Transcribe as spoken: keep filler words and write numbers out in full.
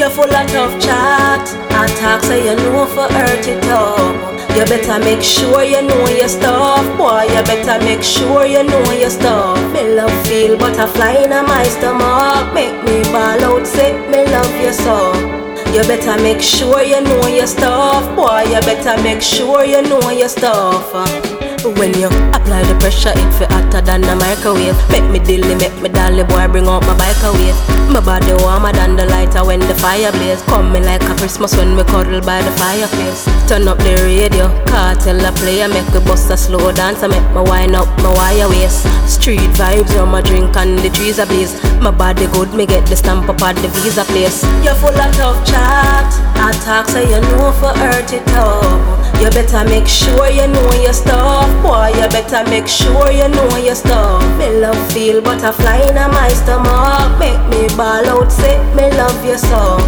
You're full of tough chat. Attack say you know for hurt it up. You better make sure you know your stuff. Boy, you better make sure you know your stuff. Me love feel butterfly in my stomach. Make me ball out, say me love you so. You better make sure you know your stuff. Boy, you better make sure you know your stuff. When you apply the pressure, it feel hotter than a microwave. Make me dilly, make me dolly, boy, bring out my bike away. My body warmer than the lighter when the fire blaze. Come me like a Christmas when we cuddle by the fireplace. Turn up the radio, cartel a play. Make me bust a slow dance, I make me wind up my wire waist. Street vibes on my drink and the trees are blaze. My body good, me get the stamp up at the visa place. You're full of tough chat. Attack say you know for hurt it up. You better make sure you know your stuff. Boy, you better make sure you know your stuff. Me love feel butterfly in my stomach. Make me ball out, say me love you so.